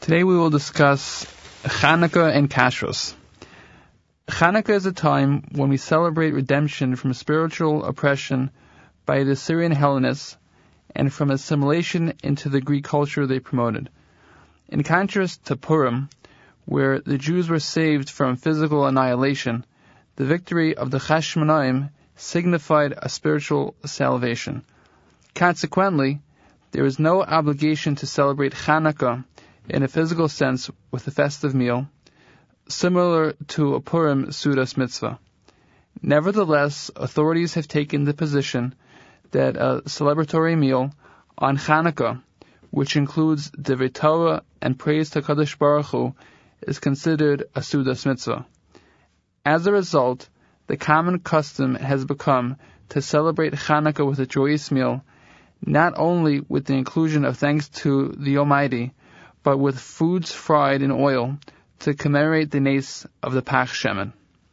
Today we will discuss Chanukah and Kashrus. Chanukah is a time when we celebrate redemption from spiritual oppression by the Syrian Hellenists and from assimilation into the Greek culture they promoted. In contrast to Purim, where the Jews were saved from physical annihilation, the victory of the Chashmonaim signified a spiritual salvation. Consequently, there is no obligation to celebrate Chanukah in a physical sense with a festive meal, similar to a Purim Sudas mitzvah. Nevertheless, authorities have taken the position that a celebratory meal on Chanukah, which includes Divrei Torah and praise to Kadosh Baruch Hu, is considered a Sudas mitzvah. As a result, the common custom has become to celebrate Chanukah with a joyous meal, not only with the inclusion of thanks to the Almighty, but with foods fried in oil to commemorate the nace of the Pach Shemen.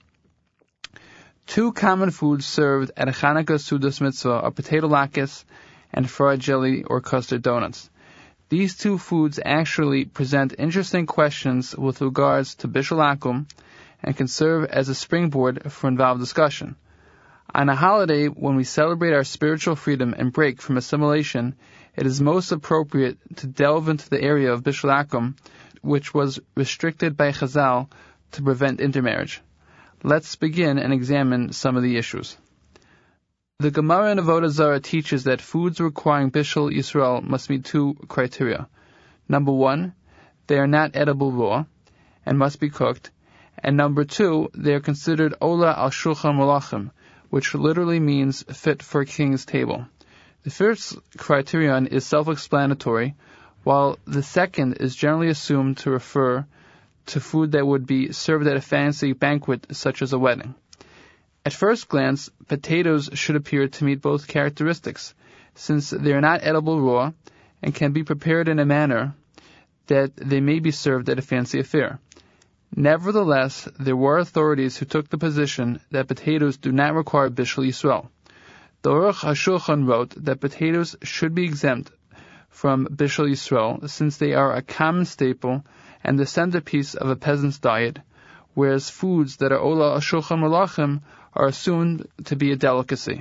Two common foods served at a Chanukah Sudas mitzvah are potato latkes and fried jelly or custard donuts. These two foods actually present interesting questions with regards to Bishul Akum and can serve as a springboard for involved discussion. On a holiday when we celebrate our spiritual freedom and break from assimilation, it is most appropriate to delve into the area of Bishul Akum, which was restricted by Chazal to prevent intermarriage. Let's begin and examine some of the issues. The Gemara in Avodah Zarah teaches that foods requiring Bishul Yisrael must meet two criteria. Number one, they are not edible raw and must be cooked. And number two, they are considered Ola al Shulchan Malachim, which literally means fit for a king's table. The first criterion is self-explanatory, while the second is generally assumed to refer to food that would be served at a fancy banquet such as a wedding. At first glance, potatoes should appear to meet both characteristics, since they are not edible raw and can be prepared in a manner that they may be served at a fancy affair. Nevertheless, there were authorities who took the position that potatoes do not require Bishul Yisrael. The Aruch HaShulchan wrote that potatoes should be exempt from Bishul Yisrael since they are a common staple and the centerpiece of a peasant's diet, whereas foods that are Ola HaShulchan Malachim are assumed to be a delicacy.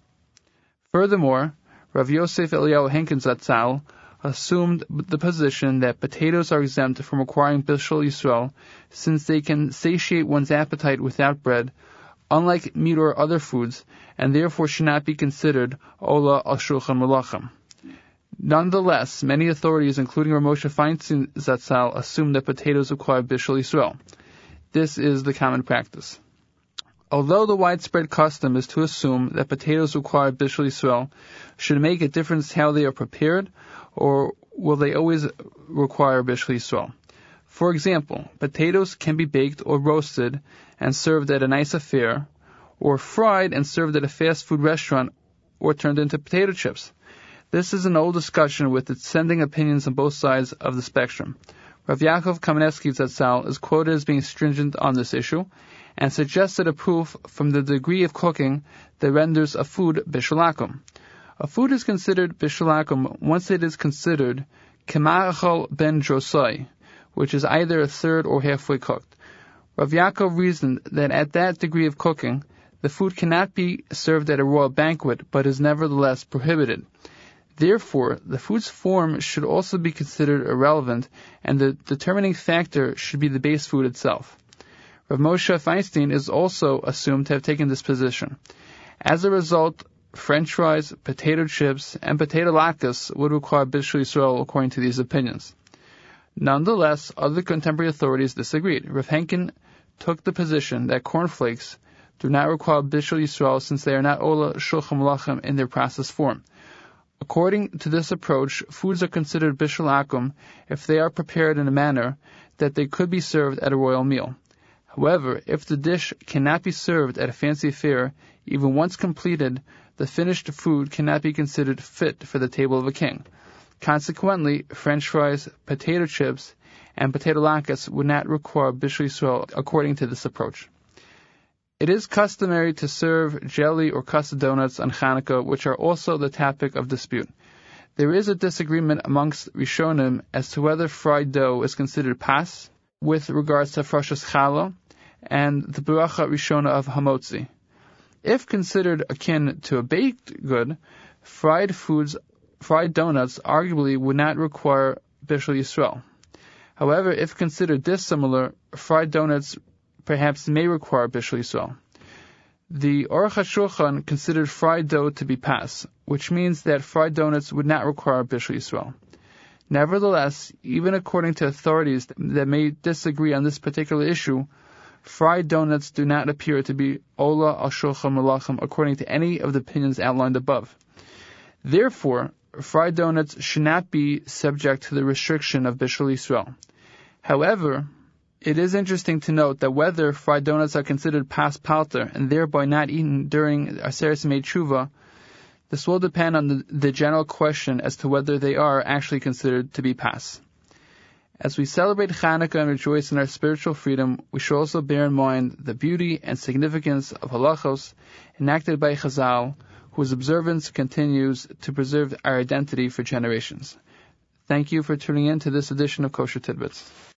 Furthermore, Rav Yosef Eliyahu Henkin Zatzal assumed the position that potatoes are exempt from requiring Bishul Yisrael since they can satiate one's appetite without bread, unlike meat or other foods, and therefore should not be considered Ola al Shulchan Malachim. Nonetheless, many authorities, including Rav Moshe Feinstein Zatzal, assume that potatoes require Bishul Yisrael. This is the common practice. Although the widespread custom is to assume that potatoes require Bishul Yisrael, should it make a difference how they are prepared, or will they always require Bishul Yisrael? For example, potatoes can be baked or roasted and served at a nice affair, or fried and served at a fast food restaurant, or turned into potato chips. This is an old discussion with dissenting opinions on both sides of the spectrum. Rav Yaakov Kamenetsky Zatzal is quoted as being stringent on this issue, and suggested a proof from the degree of cooking that renders a food Bishul Akum. A food is considered Bishul Akum once it is considered Kema'achal ben Drosai, which is either a third or halfway cooked. Rav Yaakov reasoned that at that degree of cooking, the food cannot be served at a royal banquet, but is nevertheless prohibited. Therefore, the food's form should also be considered irrelevant, and the determining factor should be the base food itself. Rav Moshe Feinstein is also assumed to have taken this position. As a result, French fries, potato chips, and potato latkes would require Bishul Yisrael according to these opinions. Nonetheless, other contemporary authorities disagreed. Rav Henkin took the position that cornflakes do not require Bishul Yisrael since they are not Ola Shulchan Malachim in their processed form. According to this approach, foods are considered Bishul Akum if they are prepared in a manner that they could be served at a royal meal. However, if the dish cannot be served at a fancy affair, even once completed, the finished food cannot be considered fit for the table of a king. Consequently, French fries, potato chips, and potato latkes would not require Bishul Yisrael according to this approach. It is customary to serve jelly or custard donuts on Chanukah, which are also the topic of dispute. There is a disagreement amongst Rishonim as to whether fried dough is considered pas with regards to Frashas Challah and the Beracha Rishona of Hamotzi. If considered akin to a baked good, fried donuts arguably would not require Bishul Yisrael. However, if considered dissimilar, fried donuts perhaps may require Bishul Yisrael. The Aruch HaShulchan considered fried dough to be pas, which means that fried donuts would not require Bishul Yisrael. Nevertheless, even according to authorities that may disagree on this particular issue, fried donuts do not appear to be Ola al Shulchan Malachim according to any of the opinions outlined above. Therefore, fried donuts should not be subject to the restriction of Bishul Yisrael. However, it is interesting to note that whether fried donuts are considered pas palter and thereby not eaten during Aseret Yemei Tshuva, this will depend on the general question as to whether they are actually considered to be pas. As we celebrate Chanukah and rejoice in our spiritual freedom, we should also bear in mind the beauty and significance of halachos enacted by Chazal, whose observance continues to preserve our identity for generations. Thank you for tuning in to this edition of Kosher Tidbits.